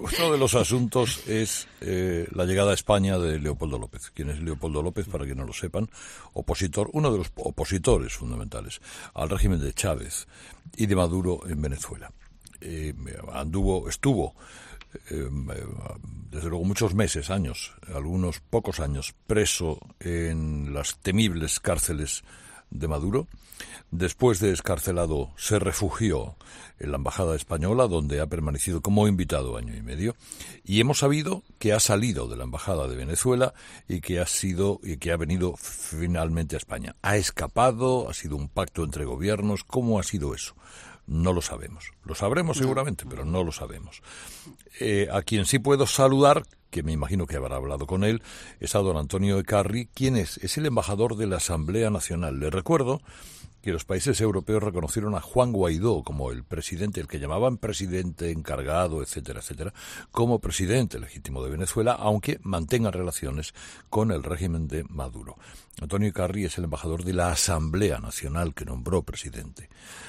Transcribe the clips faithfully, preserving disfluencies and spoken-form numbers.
Uno de los asuntos es eh, la llegada a España de Leopoldo López. ¿Quién es Leopoldo López? Para que no lo sepan, opositor, uno de los opositores fundamentales al régimen de Chávez y de Maduro en Venezuela. Eh, anduvo, estuvo, eh, desde luego muchos meses, años, algunos pocos años, preso en las temibles cárceles de Maduro. Después de excarcelado, se refugió en la embajada española, donde ha permanecido como invitado año y medio, y hemos sabido que ha salido de la embajada de Venezuela y que ha sido y que ha venido finalmente a España. ¿Ha escapado? ¿Ha sido un pacto entre gobiernos? ¿Cómo ha sido eso? No lo sabemos. Lo sabremos seguramente, pero no lo sabemos. Eh, a quien sí puedo saludar, que me imagino que habrá hablado con él, es a don Antonio Ekarri. ¿Quién es? Es el embajador de la Asamblea Nacional. Le recuerdo que los países europeos reconocieron a Juan Guaidó como el presidente, el que llamaban presidente encargado, etcétera, etcétera, como presidente legítimo de Venezuela, aunque mantenga relaciones con el régimen de Maduro. Antonio Ekarri es el embajador de la Asamblea Nacional que nombró presidente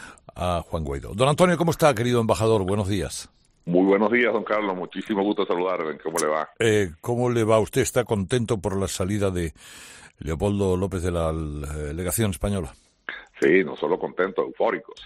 a Juan Guaidó. Don Antonio, ¿cómo está, querido embajador? Buenos días. Muy buenos días, don Carlos. Muchísimo gusto saludarle. ¿Cómo le va? Eh, ¿Cómo le va a usted? ¿Está contento por la salida de Leopoldo López de la delegación española? Sí, no solo contentos, eufóricos.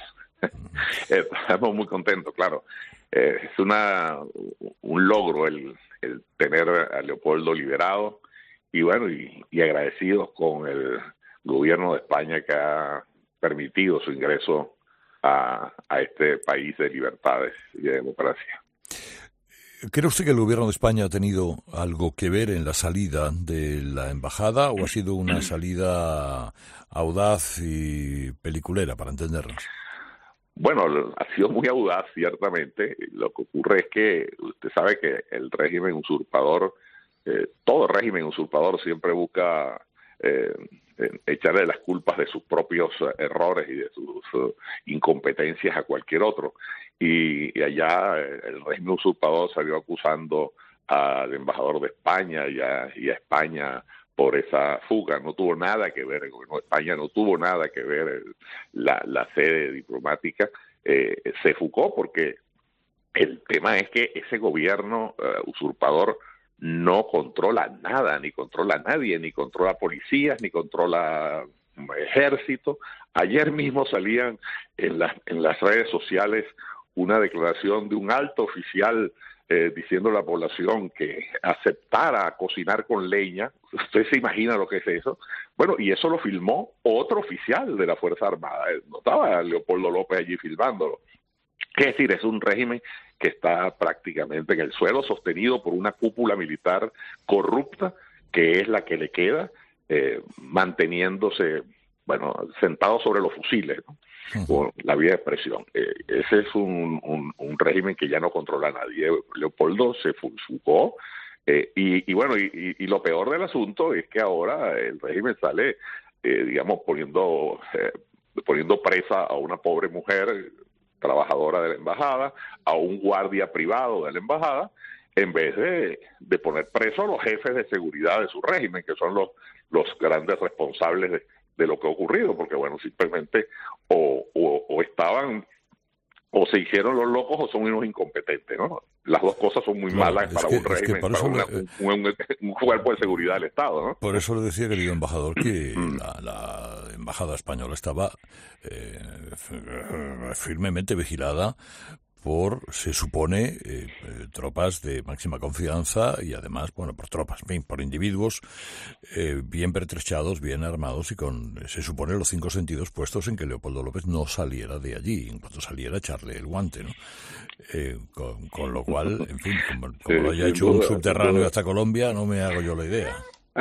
Estamos muy contentos, claro. Eh, es una un logro el, el tener a Leopoldo liberado y bueno, y, y agradecidos con el gobierno de España que ha permitido su ingreso a, a este país de libertades y de democracia. ¿Cree usted que el gobierno de España ha tenido algo que ver en la salida de la embajada o ha sido una salida audaz y peliculera, para entendernos? Bueno, ha sido muy audaz, ciertamente. Lo que ocurre es que usted sabe que el régimen usurpador, eh, todo régimen usurpador siempre busca eh, echarle las culpas de sus propios errores y de sus uh, incompetencias a cualquier otro. Y, y allá el régimen usurpador salió acusando al embajador de España y a, y a España por esa fuga. No tuvo nada que ver, el gobierno de España no tuvo nada que ver el, la, la sede diplomática. Eh, se fugó porque el tema es que ese gobierno uh, usurpador no controla nada, ni controla a nadie, ni controla policías, ni controla ejército. Ayer mismo salían en, la, en las redes sociales una declaración de un alto oficial eh, diciendo a la población que aceptara cocinar con leña. ¿Usted se imagina lo que es eso? Bueno, y eso lo filmó otro oficial de la Fuerza Armada. No estaba Leopoldo López allí filmándolo. Es decir, es un régimen que está prácticamente en el suelo, sostenido por una cúpula militar corrupta, que es la que le queda, eh, manteniéndose, bueno, sentado sobre los fusiles, ¿no? Por la vía de expresión. Eh, ese es un, un, un régimen que ya no controla a nadie. Leopoldo se fugó, eh, y, y bueno, y, y lo peor del asunto es que ahora el régimen sale, eh, digamos, poniendo, eh, poniendo presa a una pobre mujer trabajadora de la embajada, a un guardia privado de la embajada, en vez de, de poner preso a los jefes de seguridad de su régimen, que son los, los grandes responsables de, de lo que ha ocurrido, porque bueno, simplemente o, o, o estaban, o se hicieron los locos o son unos incompetentes, ¿no? Las dos cosas son muy claro, malas para que, un régimen, para una, le, un, un, un cuerpo de seguridad del Estado, ¿no? Por eso le decía, querido embajador, que la, la embajada española estaba eh, firmemente vigilada por, se supone, eh, tropas de máxima confianza y además, bueno, por tropas, en fin, por individuos eh, bien pertrechados, bien armados y con, se supone, los cinco sentidos puestos en que Leopoldo López no saliera de allí, en cuanto saliera echarle el guante, ¿no? Eh, con, con lo cual, en fin, como, como lo haya hecho un subterráneo hasta Colombia, no me hago yo la idea.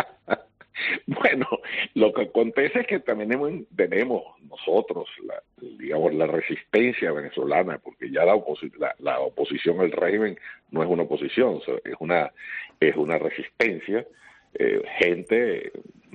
Bueno, lo que acontece es que también hemos, tenemos nosotros, la, digamos, la resistencia venezolana, porque ya la, oposi la, la oposición al régimen no es una oposición, es una, es una resistencia, eh, gente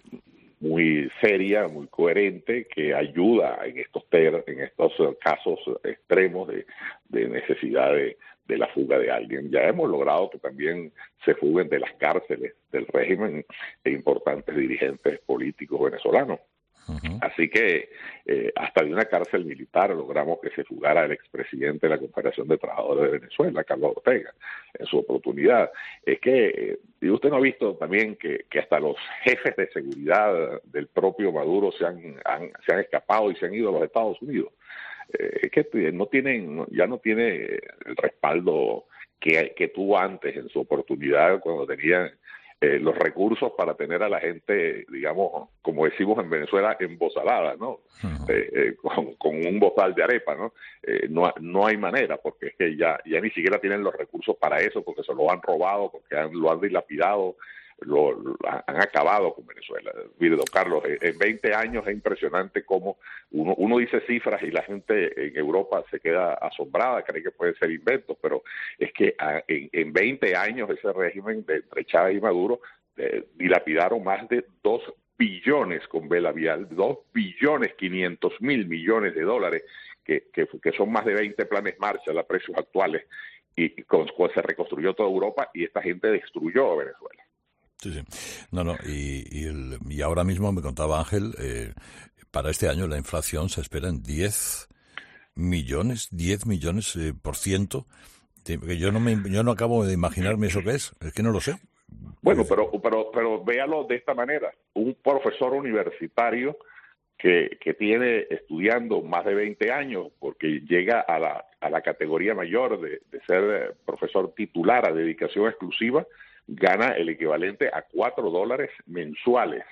muy seria, muy coherente, que ayuda en estos, ter en estos casos extremos de, de necesidad de, de la fuga de alguien. Ya hemos logrado que también se fuguen de las cárceles del régimen e importantes dirigentes políticos venezolanos. Uh-huh. Así que eh, hasta de una cárcel militar logramos que se fugara el expresidente de la Confederación de Trabajadores de Venezuela, Carlos Ortega, en su oportunidad. Es que, eh, y usted no ha visto también que, que hasta los jefes de seguridad del propio Maduro se han, han, se han escapado y se han ido a los Estados Unidos. Eh, es que no tienen, ya no tiene el respaldo que, que tuvo antes en su oportunidad cuando tenían Eh, los recursos para tener a la gente, digamos, como decimos en Venezuela, embozalada, ¿no? Uh-huh. eh, eh, con, con un bozal de arepa, ¿no? Eh, no, no hay manera, porque es que ya, ya ni siquiera tienen los recursos para eso, porque se lo han robado, porque han, lo han dilapidado, lo, lo han acabado con Venezuela. Mire, don Carlos, en veinte años es impresionante cómo uno, uno dice cifras y la gente en Europa se queda asombrada, cree que pueden ser inventos, pero es que en, en veinte años ese régimen de entre Chávez y Maduro eh, dilapidaron más de dos billones con vela vial, dos billones quinientos mil millones de dólares, que, que, que son más de veinte planes Marshall a precios actuales, y con, con, se reconstruyó toda Europa y esta gente destruyó a Venezuela. Sí, sí. No, no, y, y, el, y ahora mismo me contaba Ángel, eh, para este año la inflación se espera en diez millones, diez millones eh, por ciento. Que yo no me, yo no acabo de imaginarme eso que es, es que no lo sé. Bueno, pero, pero, pero véalo de esta manera. Un profesor universitario que, que tiene estudiando más de veinte años, porque llega a la, a la categoría mayor de, de ser profesor titular a dedicación exclusiva, gana el equivalente a cuatro dólares mensuales.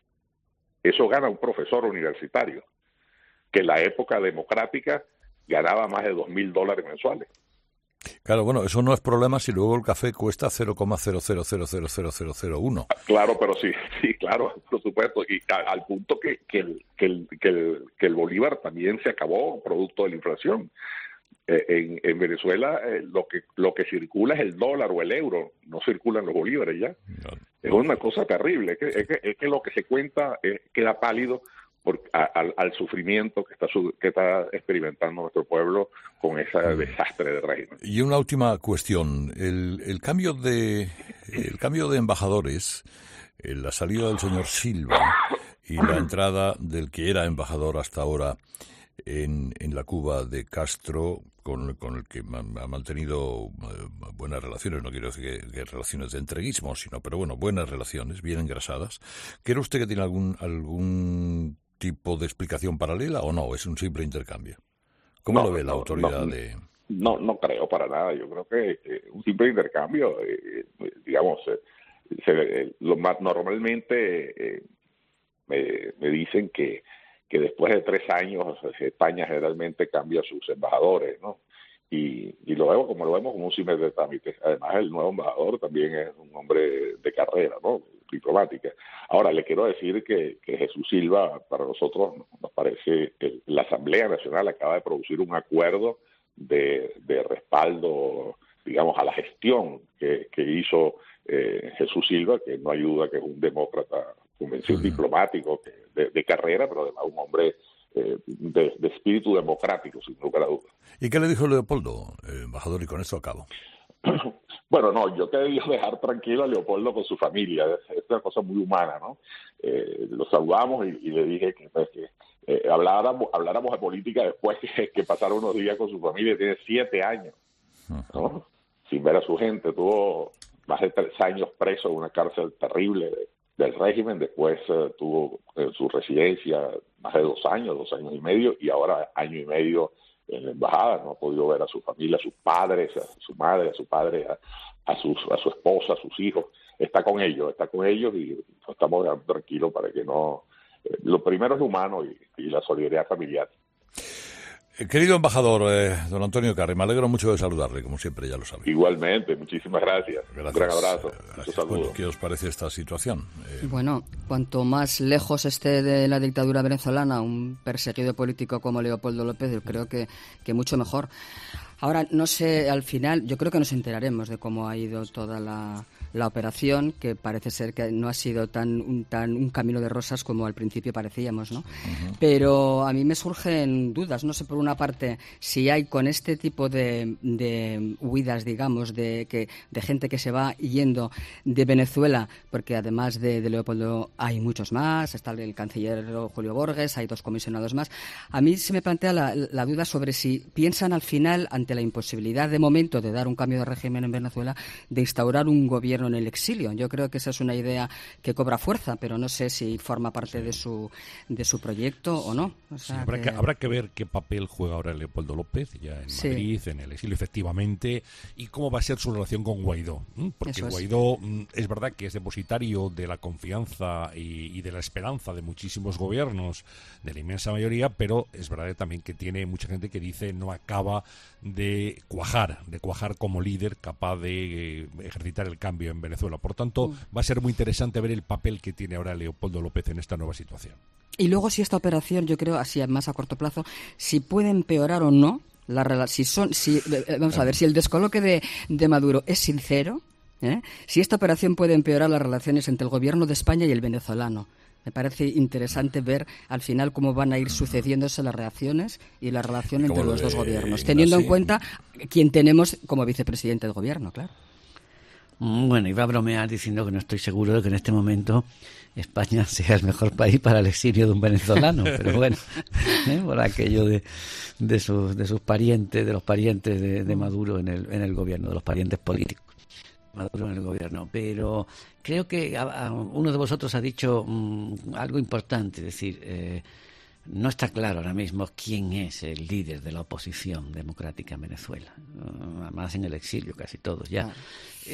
Eso gana un profesor universitario, que en la época democrática ganaba más de dos mil dólares mensuales. Claro, bueno, eso no es problema si luego el café cuesta cero coma cero cero cero cero cero cero cero uno. Claro, pero sí, sí, claro, por supuesto, y a, al punto que, que, el, que, el, que, el, que el bolívar también se acabó producto de la inflación. Eh, en, en Venezuela eh, lo que lo que circula es el dólar o el euro, no circulan los bolívares ya. No. Es una cosa terrible, es que, es que, es que lo que se cuenta eh, queda pálido por, a, al, al sufrimiento que está que está experimentando nuestro pueblo con ese desastre de régimen. Y una última cuestión, el, el cambio de el cambio de embajadores, la salida del señor Silva y la entrada del que era embajador hasta ahora en, en la Cuba de Castro, con, con el que ha mantenido buenas relaciones, no quiero decir que, que relaciones de entreguismo, sino, pero bueno, buenas relaciones, bien engrasadas. ¿Cree usted que tiene algún algún tipo de explicación paralela o no? ¿Es un simple intercambio? ¿Cómo no, lo ve la autoridad no, de...? No, no creo para nada. Yo creo que eh, un simple intercambio, eh, digamos, eh, se, eh, lo más normalmente eh, me, me dicen que que después de tres años España generalmente cambia sus embajadores, ¿no? Y, y lo vemos como lo vemos como un simple de trámite. Además, el nuevo embajador también es un hombre de carrera, ¿no? Diplomática. Ahora, le quiero decir que, que Jesús Silva, para nosotros, nos parece que la Asamblea Nacional acaba de producir un acuerdo de, de respaldo, digamos, a la gestión que, que hizo eh, Jesús Silva, que no ayuda, que es un demócrata convencido, uh-huh. diplomático, de, de carrera, pero además un hombre eh, de, de espíritu democrático, sin lugar a dudas. ¿Y qué le dijo Leopoldo, eh, embajador, y con esto acabo? Bueno, no, yo quería dejar tranquilo a Leopoldo con su familia, es, es una cosa muy humana, ¿no? Eh, lo saludamos y, y le dije que, pues, que eh, habláramos, habláramos de política después que, que pasara unos días con su familia. Tiene siete años, ¿no? Uh-huh. Sin ver a su gente. Tuvo más de tres años preso en una cárcel terrible de, del régimen, después uh, tuvo en su residencia más de dos años, dos años y medio, y ahora año y medio en la embajada. No ha podido ver a su familia, a sus padres, a su madre, a su padre, a, a, sus, a su esposa, a sus hijos. Está con ellos, está con ellos y estamos tranquilos para que no... Eh, lo primero es lo humano y, y la solidaridad familiar. Querido embajador, eh, don Antonio Carri, me alegro mucho de saludarle, como siempre, ya lo sabe. Igualmente, muchísimas gracias. gracias. Un gran abrazo. Gracias. Bueno, ¿qué os parece esta situación? Eh... Bueno, cuanto más lejos esté de la dictadura venezolana un perseguido político como Leopoldo López, yo creo que, que mucho mejor. Ahora, no sé, al final, yo creo que nos enteraremos de cómo ha ido toda la, la operación, que parece ser que no ha sido tan un, tan un camino de rosas como al principio parecíamos, ¿no? Uh-huh. Pero a mí me surgen dudas, no sé, por una parte, si hay con este tipo de, de huidas, digamos, de que de gente que se va yendo de Venezuela, porque además de, de Leopoldo hay muchos más, está el canciller Julio Borges, hay dos comisionados más. A mí se me plantea la, la duda sobre si piensan al final, ante la imposibilidad de momento de dar un cambio de régimen en Venezuela, de instaurar un gobierno en el exilio. Yo creo que esa es una idea que cobra fuerza, pero no sé si forma parte sí. de su de su proyecto o no. O sea, sí, habrá, que... que, habrá que ver qué papel juega ahora Leopoldo López, ya en sí. Madrid, en el exilio, efectivamente, y cómo va a ser su relación con Guaidó. Porque es. Guaidó es verdad que es depositario de la confianza y, y de la esperanza de muchísimos gobiernos, de la inmensa mayoría, pero es verdad también que tiene mucha gente que dice no acaba de cuajar, de cuajar como líder capaz de eh, ejercitar el cambio en Venezuela. Por tanto, mm. va a ser muy interesante ver el papel que tiene ahora Leopoldo López en esta nueva situación. Y luego si esta operación, yo creo, así más a corto plazo, si puede empeorar o no, la si son, si eh, vamos a ver, si el descoloque de, de Maduro es sincero, ¿eh? Si esta operación puede empeorar las relaciones entre el gobierno de España y el venezolano. Me parece interesante ver al final cómo van a ir sucediéndose las reacciones y la relación entre los dos gobiernos, teniendo en cuenta quién tenemos como vicepresidente del gobierno, claro. Bueno, iba a bromear diciendo que no estoy seguro de que en este momento España sea el mejor país para el exilio de un venezolano, pero bueno, ¿eh? por aquello de, de, sus, de sus parientes, de los parientes de, de Maduro en el, en el gobierno, de los parientes políticos. Maduro en el gobierno, pero creo que a, a, uno de vosotros ha dicho um, algo importante, es decir, eh, no está claro ahora mismo quién es el líder de la oposición democrática en Venezuela, uh, además en el exilio casi todos ya. Ah.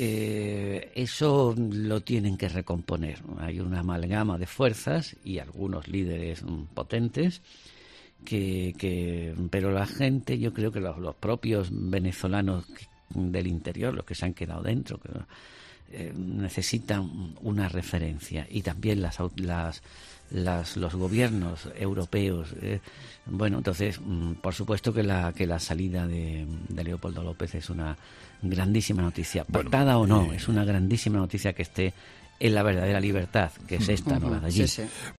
Eh, eso lo tienen que recomponer. Hay una amalgama de fuerzas y algunos líderes um, potentes. Que, que, pero la gente, yo creo que los, los propios venezolanos que, del interior, los que se han quedado dentro, que eh, necesitan una referencia, y también las, las, las los gobiernos europeos. Eh, bueno, entonces, mm, por supuesto que la que la salida de, de Leopoldo López es una grandísima noticia, pactada bueno, o no, eh... es una grandísima noticia que esté en la verdadera libertad, que es esta, uh-huh. no la de allí. Sí, sí.